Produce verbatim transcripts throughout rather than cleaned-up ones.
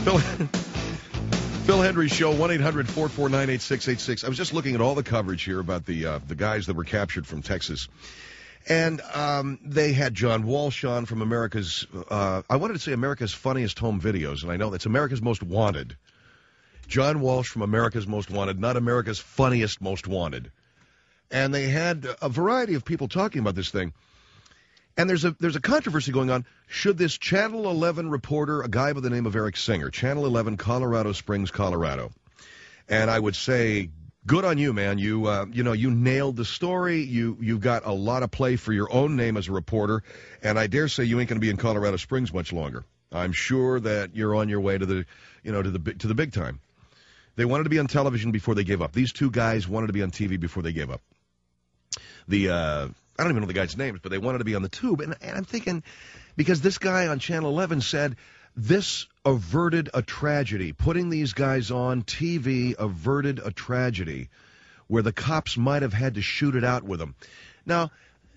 Phil, Phil Hendry Show, one eight hundred four four nine eight six eight six. I was just looking at all the coverage here about the uh, the guys that were captured from Texas. And um, they had John Walsh on from America's, uh, I wanted to say America's Funniest Home Videos, and I know that's America's Most Wanted. John Walsh from America's Most Wanted, not America's Funniest Most Wanted. And they had a variety of people talking about this thing. And there's a there's a controversy going on. Should this Channel eleven reporter, a guy by the name of Eric Singer, Channel eleven, Colorado Springs, Colorado. And I would say, good on you, man. You uh, you know, you nailed the story. You you got a lot of play for your own name as a reporter. And I dare say you ain't going to be in Colorado Springs much longer. I'm sure that you're on your way to the, you know, to the to the big time. They wanted to be on television before they gave up. These two guys wanted to be on T V before they gave up. The uh, I don't even know the guys' names, but they wanted to be on the tube. And, and I'm thinking, because this guy on Channel eleven said this averted a tragedy. Putting these guys on T V averted a tragedy where the cops might have had to shoot it out with them. Now,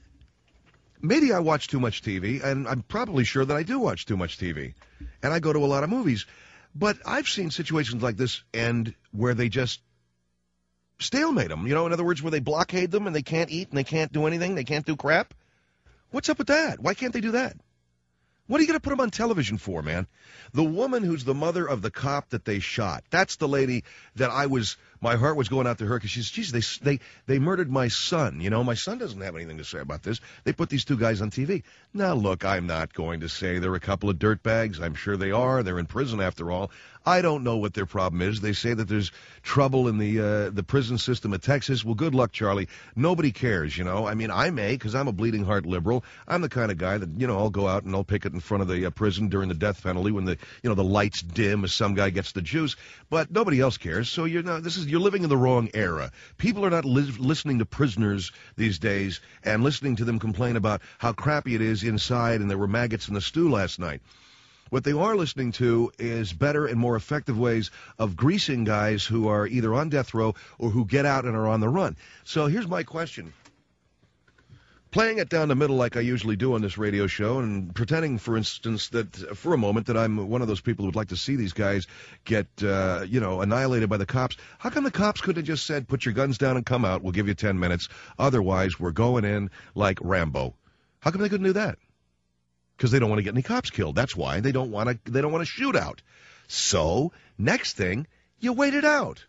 maybe I watch too much T V, and I'm probably sure that I do watch too much T V. And I go to a lot of movies. But I've seen situations like this end where they just stalemate them. You know, in other words, where they blockade them and they can't eat and they can't do anything. They can't do crap. What's up with that? Why can't they do that? What are you going to put them on television for, man? The woman who's the mother of the cop that they shot, that's the lady that I was, my heart was going out to her because she's, geez, they, they, they murdered my son. You know, my son doesn't have anything to say about this. They put these two guys on T V. Now, look, I'm not going to say they're a couple of dirtbags. I'm sure they are. They're in prison after all. I don't know what their problem is. They say that there's trouble in the uh, the prison system of Texas. Well, good luck, Charlie. Nobody cares, you know. I mean, I may, because I'm a bleeding heart liberal. I'm the kind of guy that, you know, I'll go out and I'll picket in front of the uh, prison during the death penalty when the, you know, the lights dim as some guy gets the juice. But nobody else cares. So you're not, this is, you're living in the wrong era. People are not li- listening to prisoners these days and listening to them complain about how crappy it is inside and there were maggots in the stew last night. What they are listening to is better and more effective ways of greasing guys who are either on death row or who get out and are on the run. So here's my question. Playing it down the middle like I usually do on this radio show and pretending, for instance, that for a moment that I'm one of those people who would like to see these guys get, uh, you know, annihilated by the cops. How come the cops couldn't have just said, put your guns down and come out, we'll give you ten minutes. Otherwise, we're going in like Rambo. How come they couldn't do that? Because they don't want to get any cops killed. That's why they don't want to. They don't want a shootout. So next thing, you wait it out.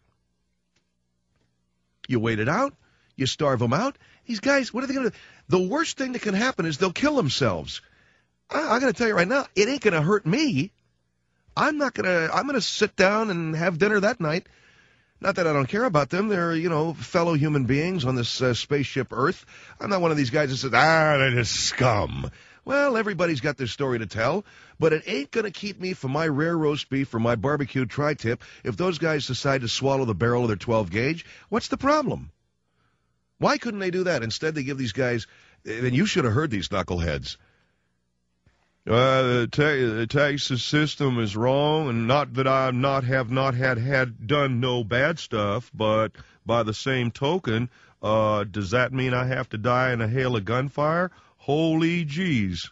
You wait it out. You starve them out. These guys, what are they going to do? The worst thing that can happen is they'll kill themselves. I, I'm going to tell you right now, it ain't going to hurt me. I'm not going to. I'm going to sit down and have dinner that night. Not that I don't care about them. They're, you know, fellow human beings on this uh, spaceship Earth. I'm not one of these guys that says, ah, they're just scum. Well, everybody's got their story to tell, but it ain't going to keep me from my rare roast beef or my barbecued tri-tip if those guys decide to swallow the barrel of their twelve gauge. What's the problem? Why couldn't they do that? Instead, they give these guys, and you should have heard these knuckleheads. Uh, the, te- the Texas system is wrong, and not that I not have not had, had done no bad stuff, but by the same token, uh, does that mean I have to die in a hail of gunfire? Holy jeez.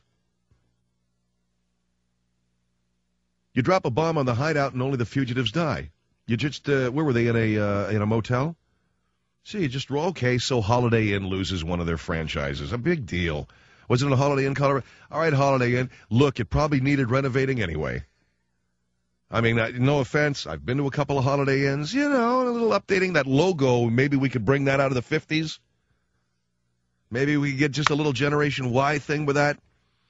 You drop a bomb on the hideout and only the fugitives die. You just, uh, where were they, in a uh, in a motel? See, you just, okay, so Holiday Inn loses one of their franchises. A big deal. Was it a Holiday Inn, Colorado? All right, Holiday Inn. Look, it probably needed renovating anyway. I mean, no offense. I've been to a couple of Holiday Inns. You know, a little updating that logo. Maybe we could bring that out of the fifties. Maybe we get just a little Generation Y thing with that.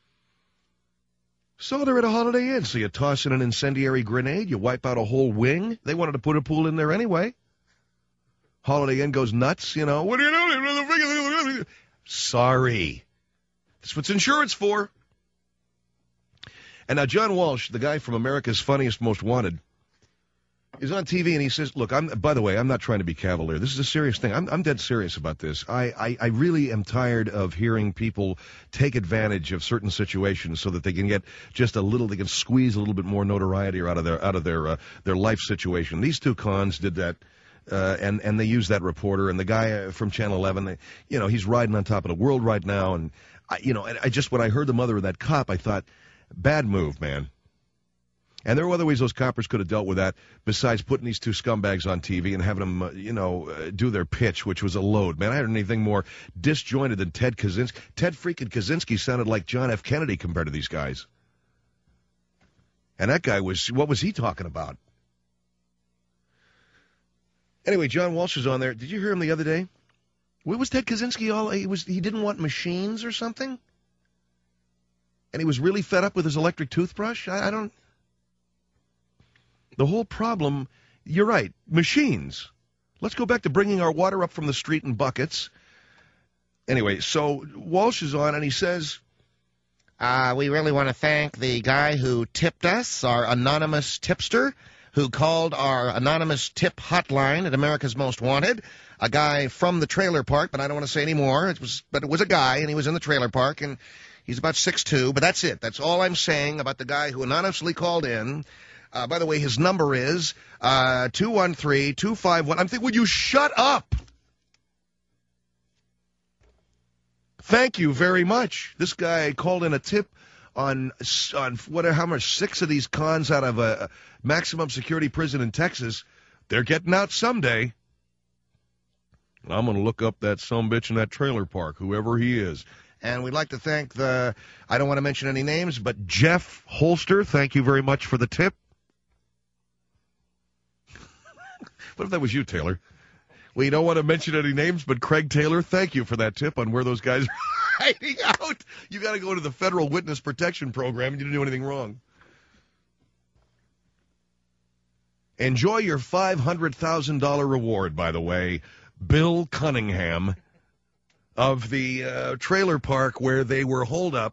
So they're at a Holiday Inn. So you toss in an incendiary grenade, you wipe out a whole wing. They wanted to put a pool in there anyway. Holiday Inn goes nuts, you know. What are you doing? Sorry. That's what insurance for. And now John Walsh, the guy from America's Funniest Most Wanted, is on T V and he says, look, I'm, by the way, I'm not trying to be cavalier. This is a serious thing. I'm, I'm dead serious about this. I, I, I really am tired of hearing people take advantage of certain situations so that they can get just a little, they can squeeze a little bit more notoriety out of their, out of their, uh, their life situation. These two cons did that. Uh, and, and they used that reporter and the guy from Channel eleven, they, you know, he's riding on top of the world right now. And I, you know, I just, when I heard the mother of that cop, I thought, bad move, man. And there were other ways those coppers could have dealt with that besides putting these two scumbags on T V and having them, uh, you know, uh, do their pitch, which was a load. Man, I heard anything more disjointed than Ted Kaczynski. Ted freaking Kaczynski sounded like John F. Kennedy compared to these guys. And that guy was, what was he talking about? Anyway, John Walsh is on there. Did you hear him the other day? What was Ted Kaczynski all? He was he didn't want machines or something? And he was really fed up with his electric toothbrush? I, I don't... The whole problem, you're right, machines. Let's go back to bringing our water up from the street in buckets. Anyway, so Walsh is on, and he says, uh, we really want to thank the guy who tipped us, our anonymous tipster, who called our anonymous tip hotline at America's Most Wanted, a guy from the trailer park, but I don't want to say any more. It was, but it was a guy, and he was in the trailer park, and he's about six two, but that's it. That's all I'm saying about the guy who anonymously called in. Uh, by the way, his number is uh, two one three, two five one. I'm thinking, would you shut up? Thank you very much. This guy called in a tip on, on what, how much, six of these cons out of a maximum security prison in Texas. They're getting out someday. I'm going to look up that sumbitch in that trailer park, whoever he is. And we'd like to thank the, I don't want to mention any names, but Jeff Holster, thank you very much for the tip. What if that was you, Taylor? We don't want to mention any names, but Craig Taylor, thank you for that tip on where those guys are hiding out. You got to go to the Federal Witness Protection Program, and you didn't do anything wrong. Enjoy your five hundred thousand dollars reward, by the way. Bill Cunningham of the uh, trailer park where they were holed up.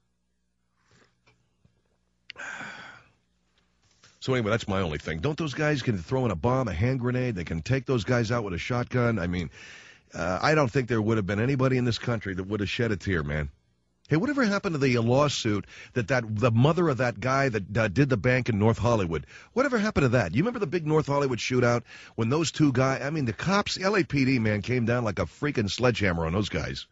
So anyway, that's my only thing. Don't those guys can throw in a bomb, a hand grenade? They can take those guys out with a shotgun. I mean, uh, I don't think there would have been anybody in this country that would have shed a tear, man. Hey, whatever happened to the uh, lawsuit that, that the mother of that guy that uh, did the bank in North Hollywood? Whatever happened to that? You remember the big North Hollywood shootout when those two guys, I mean, the cops, L A P D, man, came down like a freaking sledgehammer on those guys.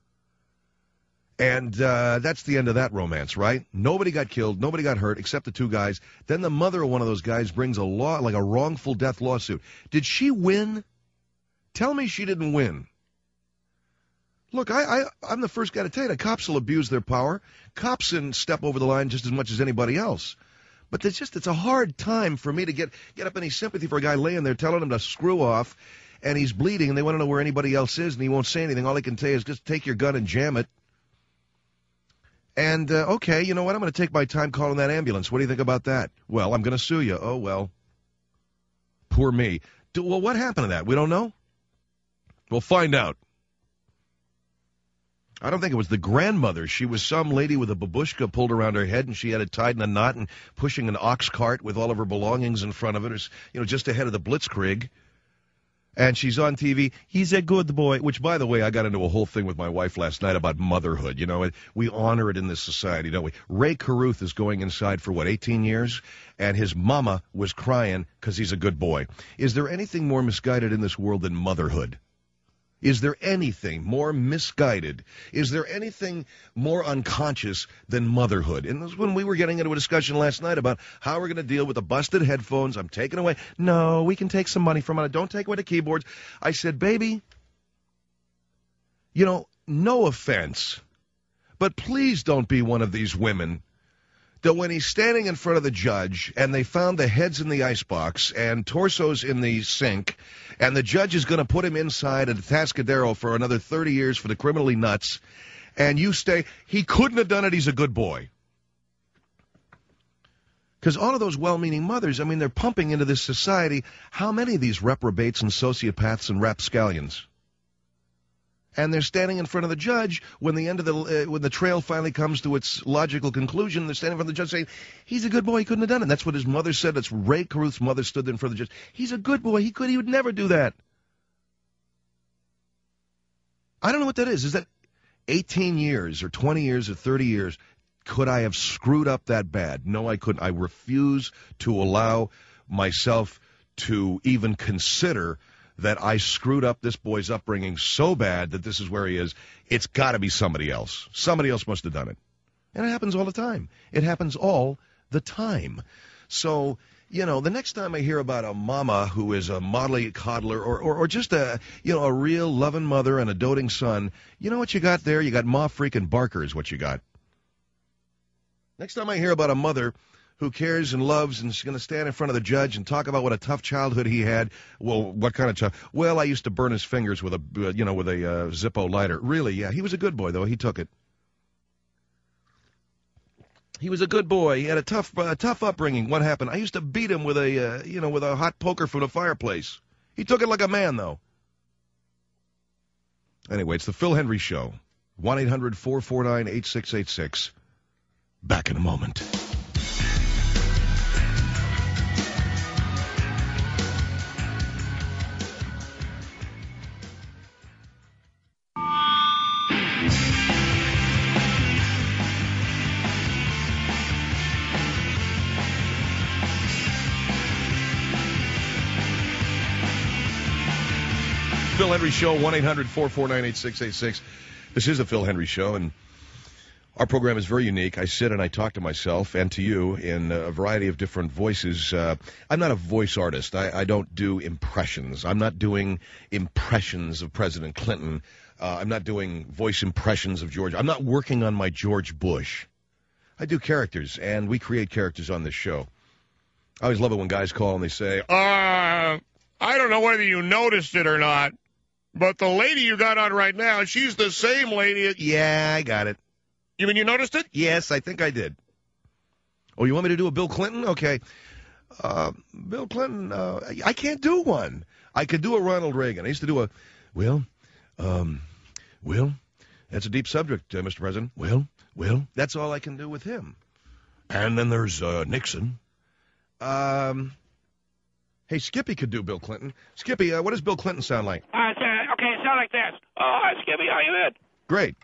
And uh, that's the end of that romance, right? Nobody got killed. Nobody got hurt except the two guys. Then the mother of one of those guys brings a law, like a wrongful death lawsuit. Did she win? Tell me she didn't win. Look, I, I, I'm the first guy to tell you that cops will abuse their power. Cops can step over the line just as much as anybody else. But it's just, it's a hard time for me to get, get up any sympathy for a guy laying there telling him to screw off, and he's bleeding, and they want to know where anybody else is, and he won't say anything. All he can say is just take your gun and jam it. And, uh, okay, you know what? I'm going to take my time calling that ambulance. What do you think about that? Well, I'm going to sue you. Oh, well. Poor me. Do, well, what happened to that? We don't know? We'll find out. I don't think it was the grandmother. She was some lady with a babushka pulled around her head, and she had it tied in a knot and pushing an ox cart with all of her belongings in front of it, you know, just ahead of the Blitzkrieg. And she's on T V. He's a good boy, which, by the way, I got into a whole thing with my wife last night about motherhood. You know, we honor it in this society, don't we? Ray Caruth is going inside for, what, eighteen years? And his mama was crying because he's a good boy. Is there anything more misguided in this world than motherhood? Is there anything more misguided? Is there anything more unconscious than motherhood? And this was when we were getting into a discussion last night about how we're going to deal with the busted headphones. I'm taking away. No, we can take some money from it. Don't take away the keyboards. I said, baby, you know, no offense, but please don't be one of these women that when he's standing in front of the judge and they found the heads in the icebox and torsos in the sink, and the judge is going to put him inside at Atascadero for another thirty years for the criminally nuts, and you stay, he couldn't have done it, he's a good boy. Because all of those well-meaning mothers, I mean, they're pumping into this society. How many of these reprobates and sociopaths and rapscallions? And they're standing in front of the judge when the end of the uh, when the trail finally comes to its logical conclusion. They're standing in front of the judge saying, he's a good boy, he couldn't have done it. And that's what his mother said. That's Ray Caruth's mother stood there in front of the judge. He's a good boy, he could, he would never do that. I don't know what that is. Is that eighteen years or twenty years or thirty years? Could I have screwed up that bad? No, I couldn't. I refuse to allow myself to even consider that I screwed up this boy's upbringing so bad that this is where he is. It's got to be somebody else. Somebody else must have done it. And it happens all the time. It happens all the time. So, you know, the next time I hear about a mama who is a motley coddler or, or, or just a, you know, a real loving mother and a doting son, you know what you got there? You got Ma freaking Barker is what you got. Next time I hear about a mother who cares and loves and is going to stand in front of the judge and talk about what a tough childhood he had. Well, what kind of tough? Well, I used to burn his fingers with a, uh, you know, with a uh, Zippo lighter. Really, yeah. He was a good boy, though. He took it. He was a good boy. He had a tough, uh, tough upbringing. What happened? I used to beat him with a, uh, you know, with a hot poker from the fireplace. He took it like a man, though. Anyway, it's the Phil Hendry Show. one eight hundred four four nine eight six eight six. Back in a moment. Phil Hendry Show, one eight hundred four four nine eight six eight six. This is the Phil Hendry Show, and our program is very unique. I sit and I talk to myself and to you in a variety of different voices. Uh, I'm not a voice artist. I, I don't do impressions. I'm not doing impressions of President Clinton. Uh, I'm not doing voice impressions of George. I'm not working on my George Bush. I do characters, and we create characters on this show. I always love it when guys call and they say, uh, I don't know whether you noticed it or not, but the lady you got on right now, she's the same lady. Yeah, I got it. You mean you noticed it? Yes, I think I did. Oh, you want me to do a Bill Clinton? Okay. Uh, Bill Clinton, uh, I can't do one. I could do a Ronald Reagan. I used to do a, well, um, Will, that's a deep subject, uh, Mister President. Will, Will, that's all I can do with him. And then there's uh, Nixon. Um, hey, Skippy could do Bill Clinton. Skippy, uh, what does Bill Clinton sound like? Uh, okay, it sounds like this. Oh, hi, Skippy, how you doing? Great.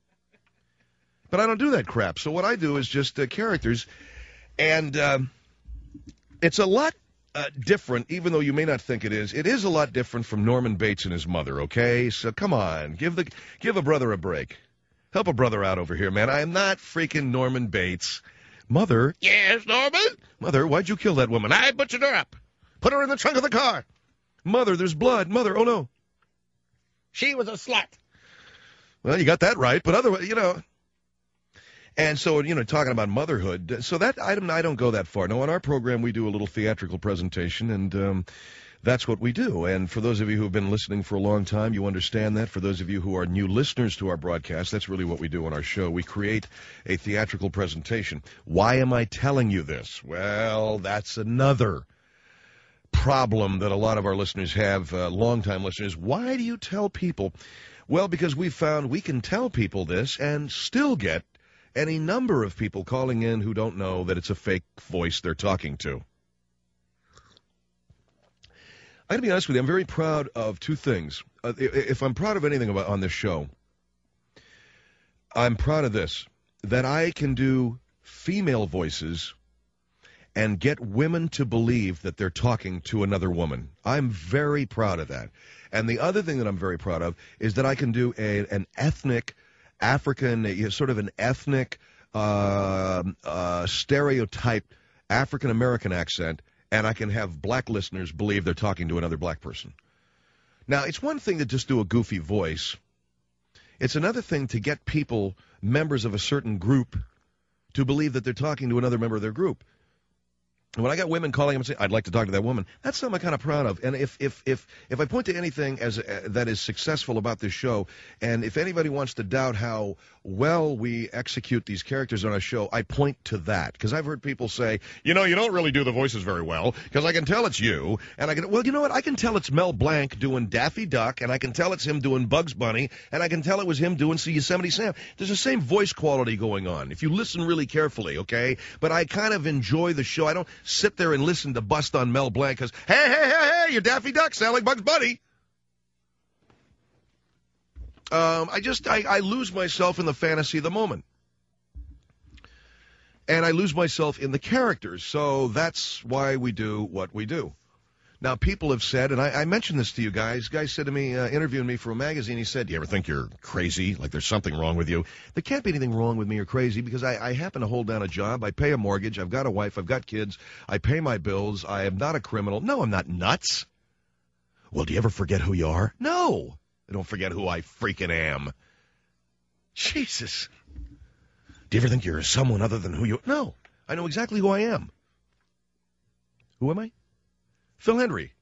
But I don't do that crap. So what I do is just uh, characters, and um, it's a lot uh, different, even though you may not think it is. It is a lot different from Norman Bates and his mother, okay? So come on, give the give a brother a break. Help a brother out over here, man. I am not freaking Norman Bates. Mother? Yes, Norman? Mother, why'd you kill that woman? I butchered her up. Put her in the trunk of the car. Mother, there's blood. Mother, oh no. She was a slut. Well, you got that right, but otherwise, you know... And so, you know, talking about motherhood, so that item, I don't go that far. No, on our program, we do a little theatrical presentation, and um, that's what we do. And for those of you who have been listening for a long time, you understand that. For those of you who are new listeners to our broadcast, that's really what we do on our show. We create a theatrical presentation. Why am I telling you this? Well, that's another problem that a lot of our listeners have, uh, longtime listeners. Why do you tell people? Well, because we found we can tell people this and still get any number of people calling in who don't know that it's a fake voice they're talking to. I gotta be honest with you, I'm very proud of two things. Uh, if I'm proud of anything about on this show, I'm proud of this, that I can do female voices and get women to believe that they're talking to another woman. I'm very proud of that. And the other thing that I'm very proud of is that I can do a, an ethnic African, sort of an ethnic, uh, uh, stereotyped African-American accent, and I can have black listeners believe they're talking to another black person. Now, it's one thing to just do a goofy voice. It's another thing to get people, members of a certain group, to believe that they're talking to another member of their group. And when I got women calling them and saying, I'd like to talk to that woman, that's something I'm kind of proud of. And if if if if I point to anything as uh, that is successful about this show, and if anybody wants to doubt how well we execute these characters on our show, I point to that. Because I've heard people say, you know, you don't really do the voices very well, because I can tell it's you. And I can, well, you know what? I can tell it's Mel Blanc doing Daffy Duck, and I can tell it's him doing Bugs Bunny, and I can tell it was him doing Yosemite Sam. There's the same voice quality going on, if you listen really carefully, okay? But I kind of enjoy the show. I don't sit there and listen to bust on Mel Blanc because, hey, hey, hey, hey, you're Daffy Duck, sound like Bugs Bunny. Um, I just, I, I lose myself in the fantasy of the moment. And I lose myself in the characters, so that's why we do what we do. Now, people have said, and I, I mentioned this to you guys, guy said to me, uh, interviewing me for a magazine, he said, "Do you ever think you're crazy, like there's something wrong with you?" There can't be anything wrong with me or crazy because I, I happen to hold down a job. I pay a mortgage. I've got a wife. I've got kids. I pay my bills. I am not a criminal. No, I'm not nuts. Well, do you ever forget who you are? No, I don't forget who I freaking am. Jesus. Do you ever think you're someone other than who you are? No, I know exactly who I am. Who am I? Phil Hendry.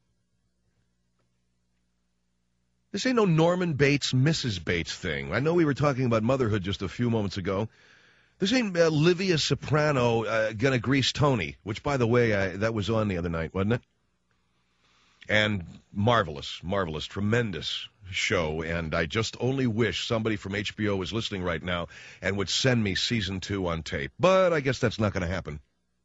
This ain't no Norman Bates, Missus Bates thing. I know we were talking about motherhood just a few moments ago. This ain't uh, Livia Soprano uh, gonna grease Tony, which, by the way, I, that was on the other night, wasn't it? And marvelous, marvelous, tremendous show. And I just only wish somebody from H B O was listening right now and would send me season two on tape. But I guess that's not going to happen.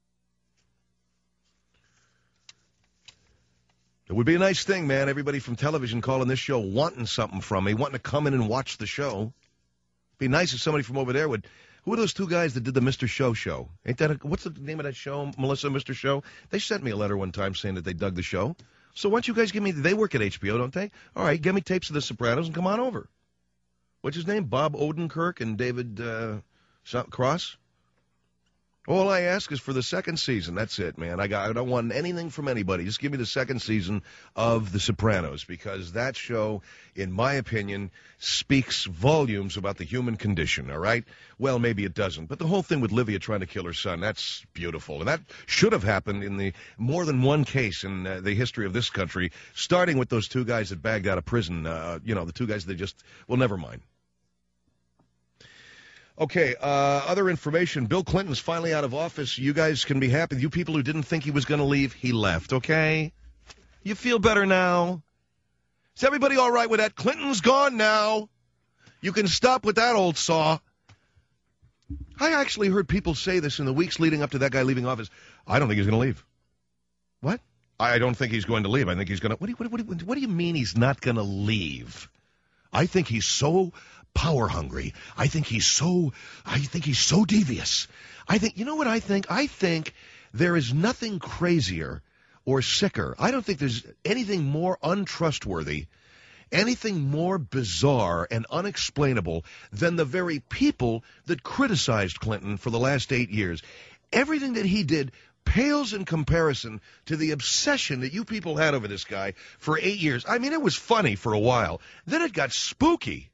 It would be a nice thing, man. Everybody from television calling this show wanting something from me, wanting to come in and watch the show. It'd be nice if somebody from over there would. Who are those two guys that did the Mister Show show? Ain't that a, what's the name of that show? Melissa, Mister Show? They sent me a letter one time saying that they dug the show. So why don't you guys give me, they work at H B O, don't they? All right, give me tapes of The Sopranos and come on over. What's his name? Bob Odenkirk and David uh, Cross? All I ask is for the second season. That's it, man. I got. I don't want anything from anybody. Just give me the second season of The Sopranos, because that show, in my opinion, speaks volumes about the human condition, all right? Well, maybe it doesn't. But the whole thing with Livia trying to kill her son, that's beautiful. And that should have happened in the more than one case in uh, the history of this country, starting with those two guys that bagged out of prison. Uh, you know, the two guys that just, well, never mind. Okay, uh, other information. Bill Clinton's finally out of office. You guys can be happy. You people who didn't think he was going to leave, he left, okay? You feel better now? Is everybody all right with that? Clinton's gone now. You can stop with that old saw. I actually heard people say this in the weeks leading up to that guy leaving office. I don't think he's going to leave. What? I don't think he's going to leave. I think he's going to... What do you, what, what, what do you mean he's not going to leave? I think he's so... power hungry. I think he's so, I think he's so devious. I think, you know what I think? I think there is nothing crazier or sicker. I don't think there's anything more untrustworthy, anything more bizarre and unexplainable than the very people that criticized Clinton for the last eight years. Everything that he did pales in comparison to the obsession that you people had over this guy for eight years. I mean, it was funny for a while. Then it got spooky.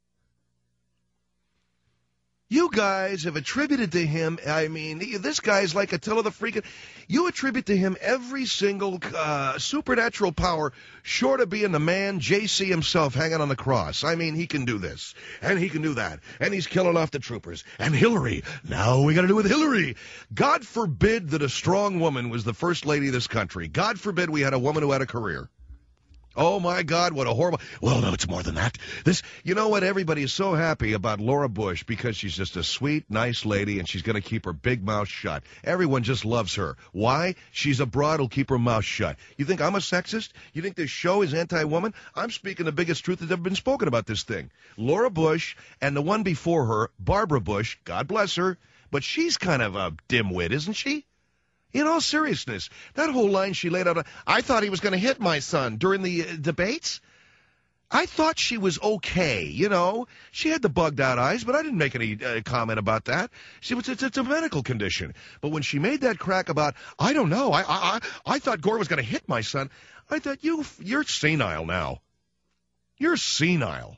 You guys have attributed to him, I mean, this guy's like Attila the freaking, you attribute to him every single uh, supernatural power short of being the man J C himself hanging on the cross. I mean, he can do this, and he can do that, and he's killing off the troopers. And Hillary, now we got to do with Hillary. God forbid that a strong woman was the first lady of this country. God forbid we had a woman who had a career. Oh, my God, what a horrible... Well, no, it's more than that. This, you know what? Everybody is so happy about Laura Bush because she's just a sweet, nice lady, and she's going to keep her big mouth shut. Everyone just loves her. Why? She's a broad who'll keep her mouth shut. You think I'm a sexist? You think this show is anti-woman? I'm speaking the biggest truth that's ever been spoken about this thing. Laura Bush and the one before her, Barbara Bush, God bless her, but she's kind of a dimwit, isn't she? In all seriousness, that whole line she laid out, I thought he was going to hit my son during the uh, debates. I thought she was okay, you know. She had the bugged-out eyes, but I didn't make any uh, comment about that. She was, it's, it's a medical condition. But when she made that crack about, I don't know, I I, I thought Gore was going to hit my son, I thought, you, you're senile now. You're senile.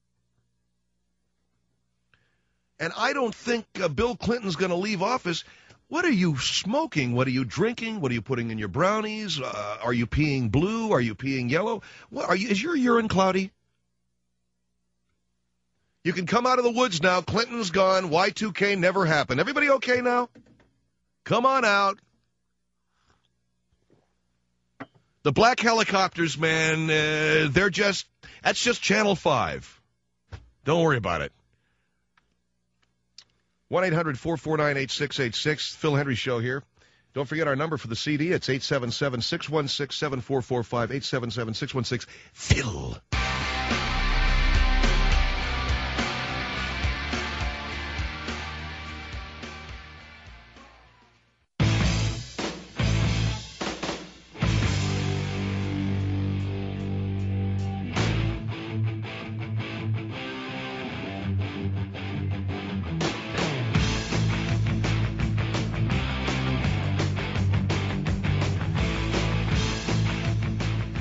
And I don't think uh, Bill Clinton's going to leave office. What are you smoking? What are you drinking? What are you putting in your brownies? Uh, are you peeing blue? Are you peeing yellow? What are you? Is your urine cloudy? You can come out of the woods now. Clinton's gone. Y two K never happened. Everybody okay now? Come on out. The black helicopters, man, uh, they're just, that's just Channel five. Don't worry about it. one eight hundred four four nine eight six eight six, Phil Hendry Show here. Don't forget our number for the C D. It's eight seven seven, six one six, seven four four five, eight seven seven, six one six, Phil.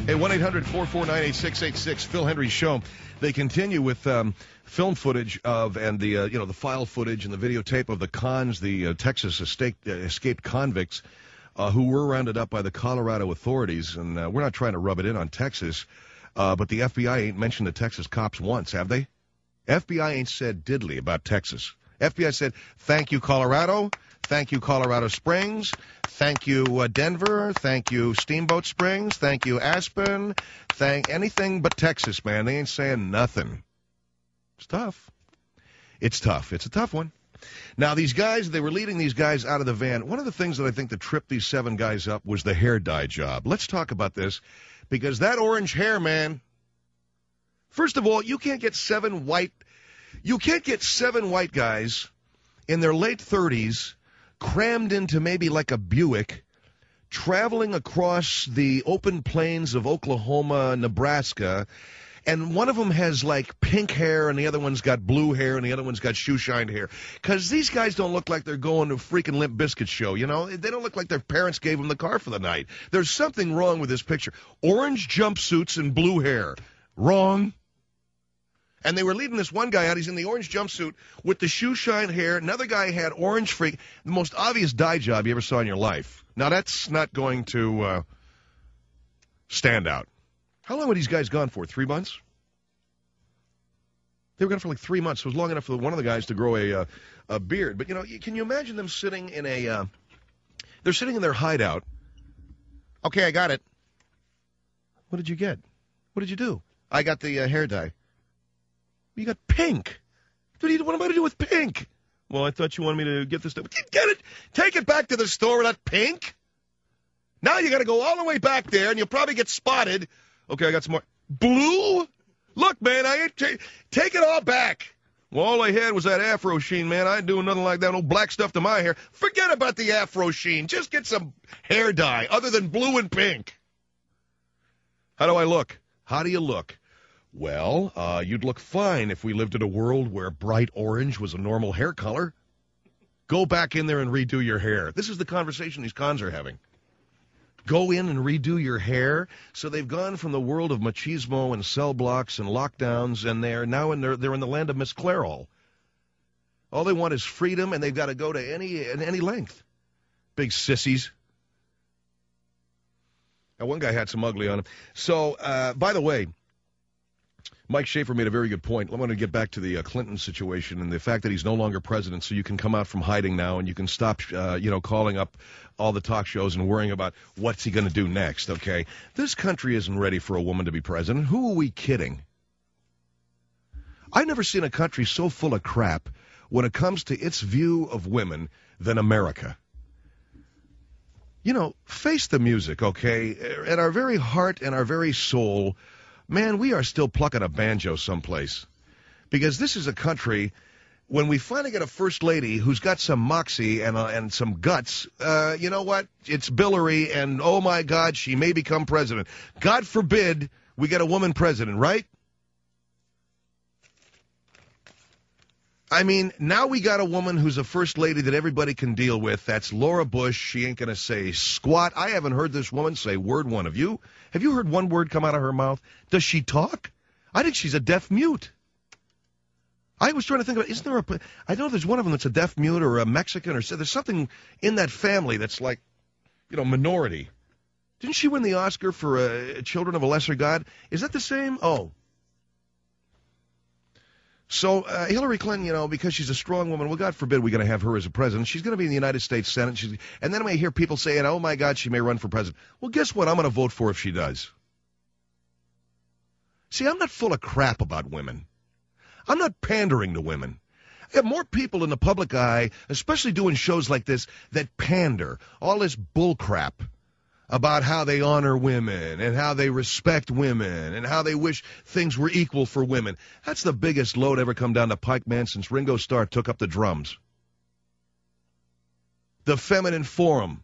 Hey, one eight hundred four four nine eight six eight six, Phil Hendrie Show. They continue with um, film footage of and the uh, you know the file footage and the videotape of the cons, the uh, Texas escaped, uh, escaped convicts uh, who were rounded up by the Colorado authorities. And uh, we're not trying to rub it in on Texas, uh, but the F B I ain't mentioned the Texas cops once, have they? F B I ain't said diddly about Texas. F B I said, thank you, Colorado. Thank you, Colorado Springs. Thank you, uh, Denver. Thank you, Steamboat Springs. Thank you, Aspen. Thank anything but Texas, man. They ain't saying nothing. It's tough. It's tough. It's a tough one. Now, these guys, they were leading these guys out of the van. One of the things that I think that tripped these seven guys up was the hair dye job. Let's talk about this, because that orange hair, man. First of all, you can't get seven white, you can't get seven white guys in their late thirties crammed into maybe like a Buick, traveling across the open plains of Oklahoma, Nebraska, and one of them has like pink hair and the other one's got blue hair and the other one's got shoe-shined hair. Because these guys don't look like they're going to a freaking Limp Bizkit show, you know? They don't look like their parents gave them the car for the night. There's something wrong with this picture. Orange jumpsuits and blue hair. Wrong. And they were leading this one guy out. He's in the orange jumpsuit with the shoe-shine hair. Another guy had orange freak. The most obvious dye job you ever saw in your life. Now, that's not going to uh, stand out. How long were these guys gone for? Three months? They were gone for like three months. So it was long enough for one of the guys to grow a, uh, a beard. But, you know, can you imagine them sitting in a... Uh, they're sitting in their hideout. Okay, I got it. What did you get? What did you do? I got the uh, hair dye. You got pink. What, do you, what am I to do with pink? Well, I thought you wanted me to get this stuff. Get it. Take it back to the store with that pink. Now you got to go all the way back there, and you'll probably get spotted. Okay, I got some more. Blue? Look, man, I ain't ta- take it all back. Well, all I had was that afro sheen, man. I ain't doing nothing like that. No black stuff to my hair. Forget about the afro sheen. Just get some hair dye other than blue and pink. How do I look? How do you look? Well, uh, you'd look fine if we lived in a world where bright orange was a normal hair color. Go back in there and redo your hair. This is the conversation these cons are having. Go in and redo your hair. So they've gone from the world of machismo and cell blocks and lockdowns, and they're now in their, they're in the land of Miss Clairol. All they want is freedom, and they've got to go to any any length. Big sissies. Now, one guy had some ugly on him. So, uh, by the way, Mike Schaefer made a very good point. I want to get back to the uh, Clinton situation and the fact that he's no longer president, so you can come out from hiding now and you can stop, uh, you know, calling up all the talk shows and worrying about what's he going to do next, okay? This country isn't ready for a woman to be president. Who are we kidding? I've never seen a country so full of crap when it comes to its view of women than America. You know, face the music, okay? At our very heart and our very soul, man, we are still plucking a banjo someplace. Because this is a country, when we finally get a first lady who's got some moxie and uh, and some guts, uh, you know what? It's Hillary, and oh my God, she may become president. God forbid we get a woman president, right? I mean, now we got a woman who's a first lady that everybody can deal with. That's Laura Bush. She ain't going to say squat. I haven't heard this woman say word one. Have you? Have you heard one word come out of her mouth? Does she talk? I think she's a deaf mute. I was trying to think about, isn't there a, I know there's one of them that's a deaf mute or a Mexican or there's something in that family that's like, you know, minority. Didn't she win the Oscar for uh, Children of a Lesser God? Is that the same? Oh. So uh, Hillary Clinton, you know, because she's a strong woman, well, God forbid we're going to have her as a president. She's going to be in the United States Senate. She's, and then I may hear people saying, oh, my God, she may run for president. Well, guess what? I'm going to vote for her if she does. See, I'm not full of crap about women. I'm not pandering to women. I have more people in the public eye, especially doing shows like this, that pander. All this bull crap about how they honor women and how they respect women and how they wish things were equal for women. That's the biggest load ever come down the pike, man, since Ringo Starr took up the drums. The Feminine Forum.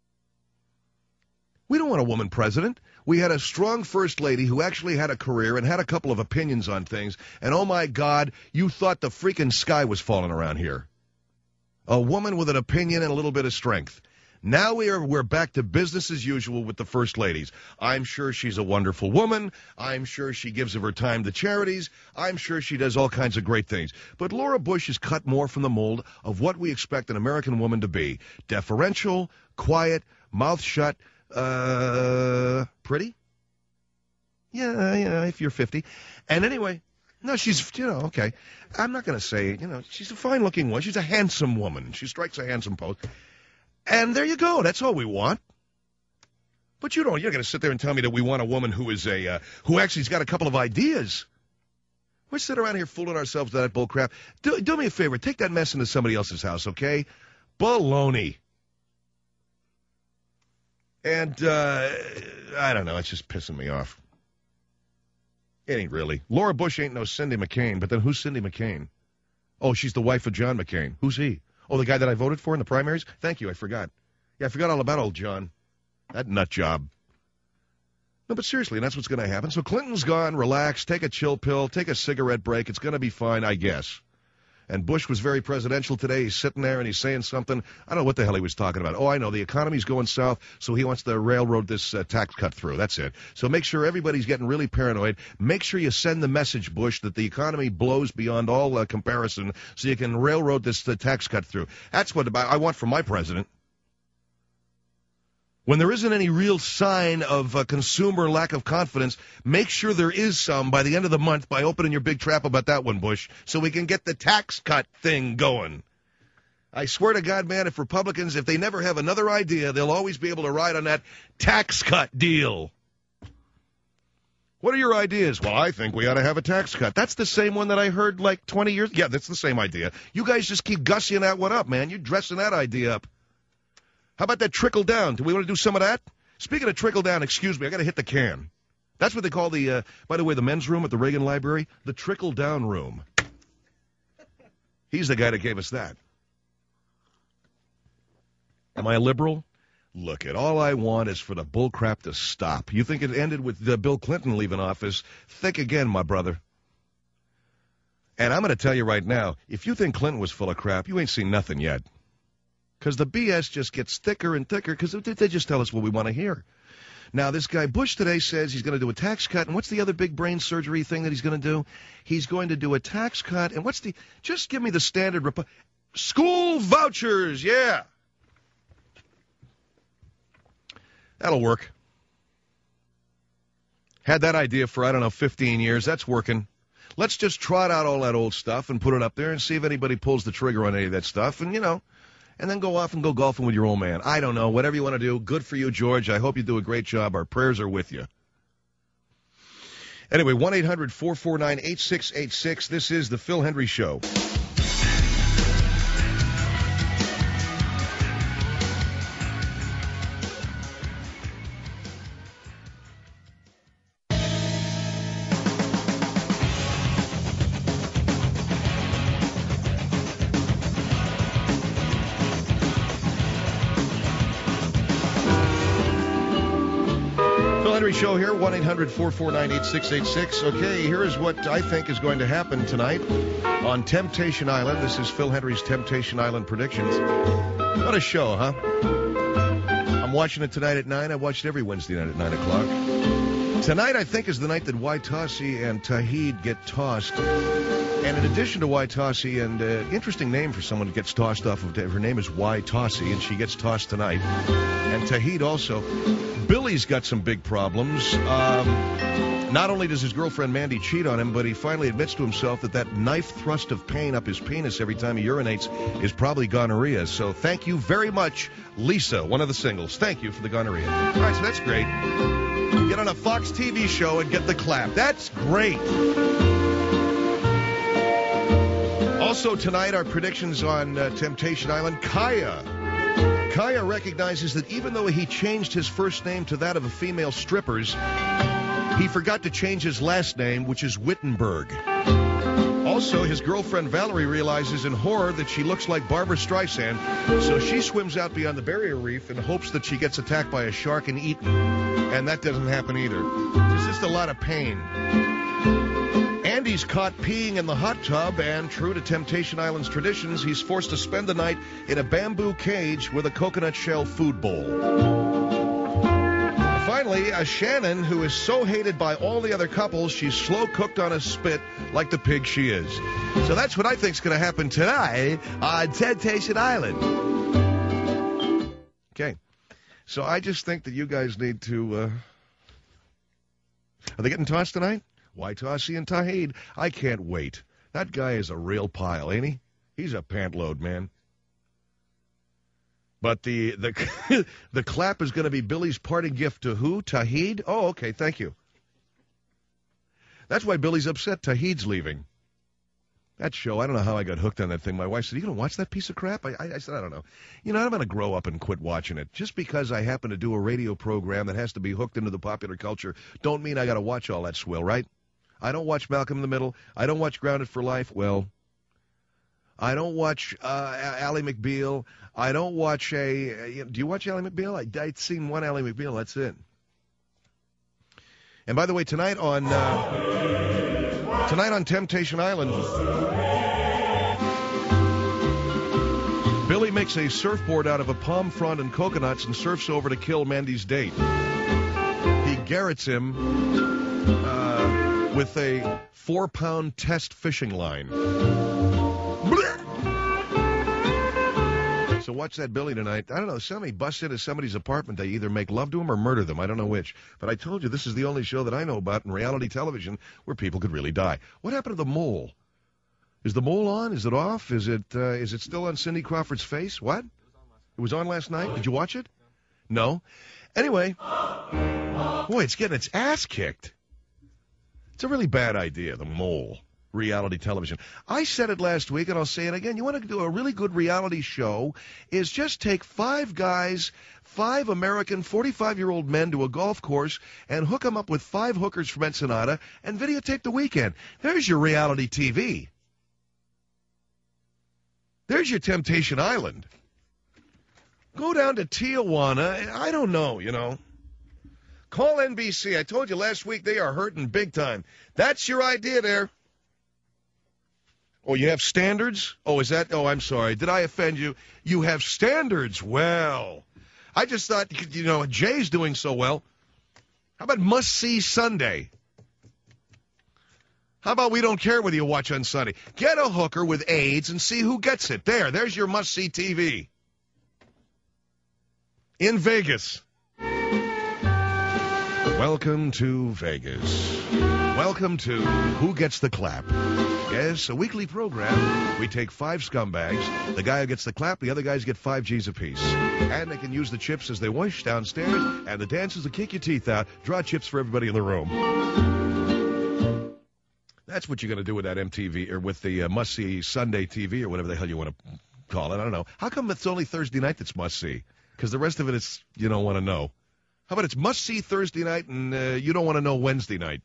We don't want a woman president. We had a strong first lady who actually had a career and had a couple of opinions on things, and oh my God, you thought the freaking sky was falling around here. A woman with an opinion and a little bit of strength. Now we are we're back to business as usual with the first ladies. I'm sure she's a wonderful woman. I'm sure she gives of her time to charities. I'm sure she does all kinds of great things. But Laura Bush is cut more from the mold of what we expect an American woman to be. Deferential, quiet, mouth shut, uh, pretty? Yeah, yeah, if you're fifty. And anyway, no, she's, you know, okay. I'm not going to say, you know, she's a fine-looking woman. She's a handsome woman. She strikes a handsome pose. And there you go. That's all we want. But you don't. You're going to sit there and tell me that we want a woman who is a uh, who actually's got a couple of ideas. We're sitting around here fooling ourselves with that bull crap. Do, do me a favor. Take that mess into somebody else's house, okay? Baloney. And uh, I don't know. It's just pissing me off. It ain't really. Laura Bush ain't no Cindy McCain. But then who's Cindy McCain? Oh, she's the wife of John McCain. Who's he? Oh, the guy that I voted for in the primaries? Thank you, I forgot. Yeah, I forgot all about old John. That nut job. No, but seriously, that's what's going to happen. So Clinton's gone, relax, take a chill pill, take a cigarette break. It's going to be fine, I guess. And Bush was very presidential today. He's sitting there and he's saying something. I don't know what the hell he was talking about. Oh, I know. The economy's going south, so he wants to railroad this uh, tax cut through. That's it. So make sure everybody's getting really paranoid. Make sure you send the message, Bush, that the economy blows beyond all uh, comparison so you can railroad this uh, tax cut through. That's what I want from my president. When there isn't any real sign of uh, consumer lack of confidence, make sure there is some by the end of the month by opening your big trap about that one, Bush, so we can get the tax cut thing going. I swear to God, man, if Republicans, if they never have another idea, they'll always be able to ride on that tax cut deal. What are your ideas? Well, I think we ought to have a tax cut. That's the same one that I heard like twenty years. Yeah, that's the same idea. You guys just keep gussying that one up, man. You're dressing that idea up. How about that trickle down? Do we want to do some of that? Speaking of trickle down, excuse me, I got to hit the can. That's what they call the, uh, by the way, the men's room at the Reagan Library, the trickle down room. He's the guy that gave us that. Am I a liberal? Look, it all I want is for the bullcrap to stop. You think it ended with uh, Bill Clinton leaving office? Think again, my brother. And I'm going to tell you right now, if you think Clinton was full of crap, you ain't seen nothing yet. Because the B S just gets thicker and thicker because they just tell us what we want to hear. Now, this guy Bush today says he's going to do a tax cut. And what's the other big brain surgery thing that he's going to do? He's going to do a tax cut. And what's the – just give me the standard rep- – school vouchers, yeah. That'll work. Had that idea for, I don't know, fifteen years. That's working. Let's just trot out all that old stuff and put it up there and see if anybody pulls the trigger on any of that stuff. And, you know – and then go off and go golfing with your old man. I don't know. Whatever you want to do. Good for you, George. I hope you do a great job. Our prayers are with you. Anyway, one eight hundred four four nine eight six eight six. This is the Phil Hendry Show. Show here, one eight hundred four four nine eight six eight six. Okay, here is what I think is going to happen tonight on Temptation Island. This is Phil Hendry's Temptation Island predictions. What a show, huh? I'm watching it tonight at nine. I watched every Wednesday night at nine o'clock. Tonight, I think, is the night that Waitasi and Tauheed get tossed. And in addition to Waitasi, and uh, interesting name for someone that gets tossed off of, her name is Waitasi, and she gets tossed tonight. And Tauheed also. Billy's got some big problems. Um, not only does his girlfriend Mandy cheat on him, but he finally admits to himself that that knife thrust of pain up his penis every time he urinates is probably gonorrhea. So thank you very much, Lisa, one of the singles. Thank you for the gonorrhea. All right, so that's great. Get on a Fox T V show and get the clap. That's great. Also tonight, our predictions on uh, Temptation Island. Kaya. Kaya recognizes that even though he changed his first name to that of a female stripper's, he forgot to change his last name, which is Wittenberg. Also, his girlfriend Valerie realizes in horror that she looks like Barbra Streisand, so she swims out beyond the barrier reef in hopes that she gets attacked by a shark and eaten. And that doesn't happen either. There's just a lot of pain. Andy's caught peeing in the hot tub, and true to Temptation Island's traditions, he's forced to spend the night in a bamboo cage with a coconut shell food bowl. Finally, a Shannon who is so hated by all the other couples, she's slow-cooked on a spit like the pig she is. So that's what I think's going to happen tonight on Temptation Island. Okay. So I just think that you guys need to... Uh... Are they getting tossed tonight? Why Tossie and Tahid? I can't wait. That guy is a real pile, ain't he? He's a pantload, man. But the the the clap is going to be Billy's parting gift to who? Tahid? Oh, okay, thank you. That's why Billy's upset. Tahid's leaving. That show, I don't know how I got hooked on that thing. My wife said, "You going to watch that piece of crap?" I, I, I said, "I don't know. You know, I'm going to grow up and quit watching it. Just because I happen to do a radio program that has to be hooked into the popular culture, don't mean I got to watch all that swill, right? I don't watch Malcolm in the Middle. I don't watch Grounded for Life. Well, I don't watch uh, Ally McBeal. I don't watch a... Uh, do you watch Ally McBeal? I, I'd seen one Ally McBeal. That's it. And by the way, tonight on uh, tonight on Temptation Island, Billy makes a surfboard out of a palm frond and coconuts and surfs over to kill Mandy's date. He garrots him uh, with a four-pound test fishing line. So watch that Billy tonight. I don't know, somebody busts into somebody's apartment. They either make love to him or murder them. I don't know which. But I told you, this is the only show that I know about in reality television where people could really die. What happened to The Mole? Is The Mole on? Is it off? Is it uh, is it still on Cindy Crawford's face? What? It was on last night? Did you watch it? No? Anyway, boy, it's getting its ass kicked. It's a really bad idea, The Mole. Reality television. I said it last week, and I'll say it again. You want to do a really good reality show is just take five guys, five American forty-five-year-old men to a golf course and hook them up with five hookers from Ensenada and videotape the weekend. There's your reality T V. There's your Temptation Island. Go down to Tijuana. I don't know, you know. Call N B C. I told you last week they are hurting big time. That's your idea there. Oh, you have standards? Oh, is that? Oh, I'm sorry. Did I offend you? You have standards. Well, I just thought, you know, Jay's doing so well. How about must-see Sunday? How about we don't care whether you watch on Sunday? Get a hooker with AIDS and see who gets it. There, there's your must-see T V. In Vegas. Welcome to Vegas. Welcome to Who Gets the Clap. Yes, a weekly program. We take five scumbags. The guy who gets the clap, the other guys get five G's apiece. And they can use the chips as they wish downstairs, and the dancers will kick your teeth out, draw chips for everybody in the room. That's what you're going to do with that M T V, or with the uh, must-see Sunday T V, or whatever the hell you want to call it. I don't know. How come it's only Thursday night that's must-see? Because the rest of it is you don't want to know. How about it's must-see Thursday night, and uh, you don't want to know Wednesday night?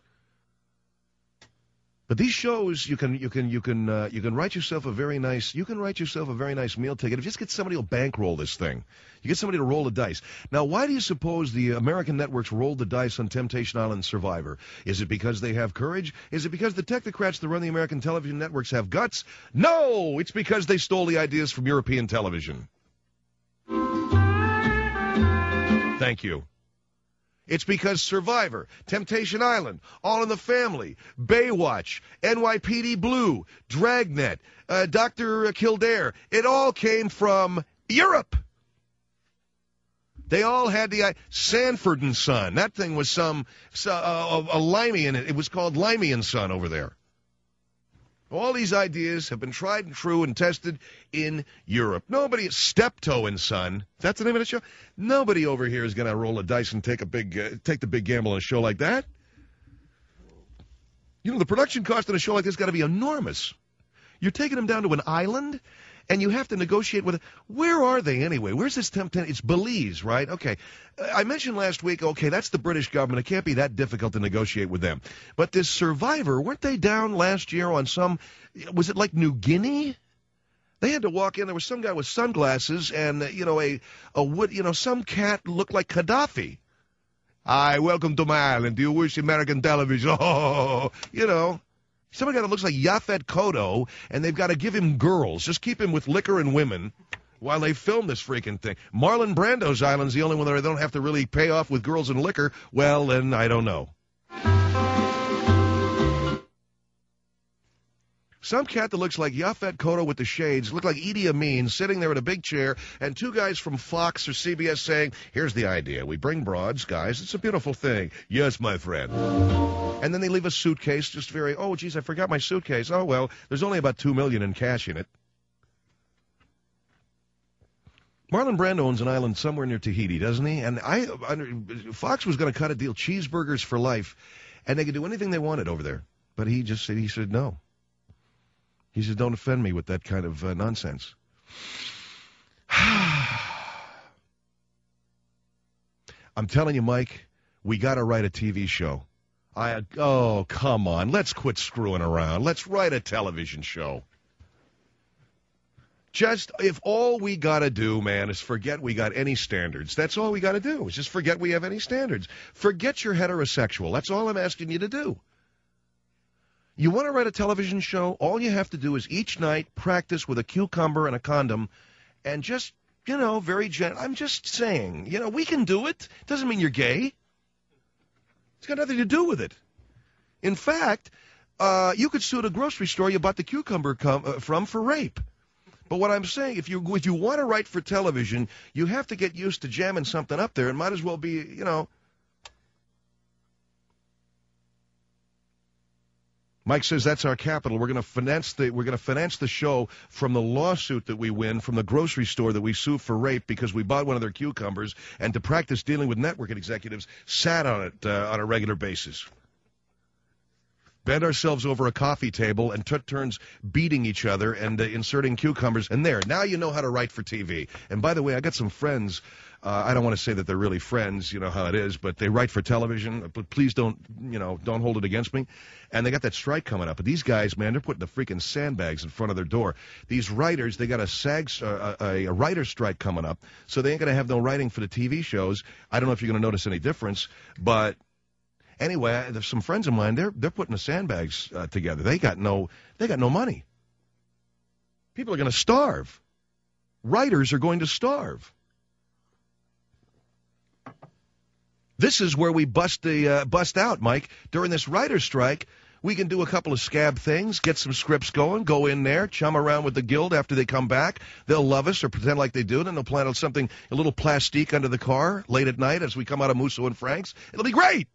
But these shows, you can you can you can uh, you can write yourself a very nice you can write yourself a very nice meal ticket. If you just get somebody to bankroll this thing, you get somebody to roll the dice. Now, why do you suppose the American networks rolled the dice on Temptation Island Survivor? Is it because they have courage? Is it because the technocrats that run the American television networks have guts? No, it's because they stole the ideas from European television. Thank you. It's because Survivor, Temptation Island, All in the Family, Baywatch, N Y P D Blue, Dragnet, uh, Doctor Kildare, it all came from Europe. They all had the uh, Sanford and Son. That thing was some uh, a, a limey in it. It was called Limey and Son over there. All these ideas have been tried and true and tested in Europe. Nobody, Steptoe and Son, that's the name of the show? Nobody over here is going to roll a dice and take a big, uh, take the big gamble on a show like that. You know, the production cost on a show like this has got to be enormous. You're taking them down to an island, And you have to negotiate with, where are they anyway? Where's this temptation? It's Belize, right? Okay. I mentioned last week, okay, that's the British government. It can't be that difficult to negotiate with them. But this Survivor, weren't they down last year on some, was it like New Guinea? They had to walk in. There was some guy with sunglasses and, you know, a, a wood, you know, some cat looked like Gaddafi. Hi, welcome to my island. Do you wish American television? Oh, you know. Some guy that looks like Yaphet Kotto, and they've got to give him girls. Just keep him with liquor and women while they film this freaking thing. Marlon Brando's island's the only one that I don't have to really pay off with girls and liquor. Well, then I don't know. Some cat that looks like Yaphet Kotto with the shades, look like Idi Amin, sitting there in a big chair, and two guys from Fox or C B S saying, here's the idea. We bring broads, guys. It's a beautiful thing. Yes, my friend. And then they leave a suitcase, just very, oh, geez, I forgot my suitcase. Oh, well, there's only about two million dollars in cash in it. Marlon Brando owns an island somewhere near Tahiti, doesn't he? And I, I Fox was going to cut a deal, cheeseburgers for life, and they could do anything they wanted over there. But he just said, he said no. He said, don't offend me with that kind of uh, nonsense. I'm telling you, Mike, we got to write a T V show. I Oh, come on. Let's quit screwing around. Let's write a television show. Just, if all we got to do, man, is forget we got any standards. That's all we got to do, is just forget we have any standards. Forget you're heterosexual. That's all I'm asking you to do. You want to write a television show, all you have to do is each night practice with a cucumber and a condom and just, you know, very gentle. I'm just saying, you know, we can do it. Doesn't mean you're gay. It's got nothing to do with it. In fact, uh, you could sue at a grocery store you bought the cucumber com- uh, from for rape. But what I'm saying, if you if you want to write for television, you have to get used to jamming something up there. It might as well be, you know. Mike says that's our capital. We're going to finance the we're going to finance the show from the lawsuit that we win from the grocery store that we sue for rape because we bought one of their cucumbers and to practice dealing with network executives sat on it uh, on a regular basis. Bend ourselves over a coffee table and took turns beating each other and uh, inserting cucumbers. And there, now you know how to write for T V. And by the way, I got some friends. Uh, I don't want to say that they're really friends, you know how it is, but they write for television. But please don't, you know, don't hold it against me. And they got that strike coming up. But these guys, man, they're putting the freaking sandbags in front of their door. These writers, they got a SAG, uh, a, a writer strike coming up, so they ain't going to have no writing for the T V shows. I don't know if you're going to notice any difference, but anyway, there's some friends of mine. They're they're putting the sandbags uh, together. They got no they got no money. People are going to starve. Writers are going to starve. This is where we bust the uh, bust out, Mike. During this writer's strike, we can do a couple of scab things, get some scripts going, go in there, chum around with the guild after they come back. They'll love us or pretend like they do, then they'll plan out something, a little plastique under the car late at night as we come out of Musso and Frank's. It'll be great.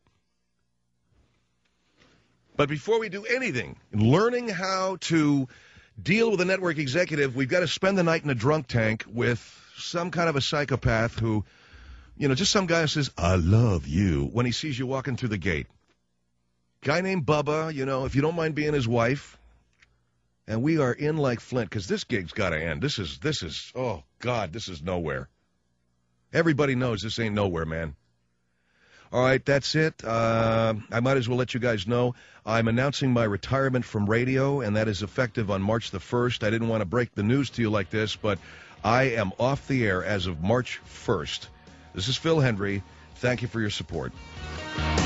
But before we do anything, learning how to deal with a network executive, we've got to spend the night in a drunk tank with some kind of a psychopath who, you know, just some guy who says, I love you, when he sees you walking through the gate. Guy named Bubba, you know, if you don't mind being his wife. And we are in like Flint, because this gig's got to end. This is, this is, oh, God, this is nowhere. Everybody knows this ain't nowhere, man. All right, that's it. Uh, I might as well let you guys know. I'm announcing my retirement from radio, and that is effective on March the first. I didn't want to break the news to you like this, but I am off the air as of March first. This is Phil Hendry. Thank you for your support.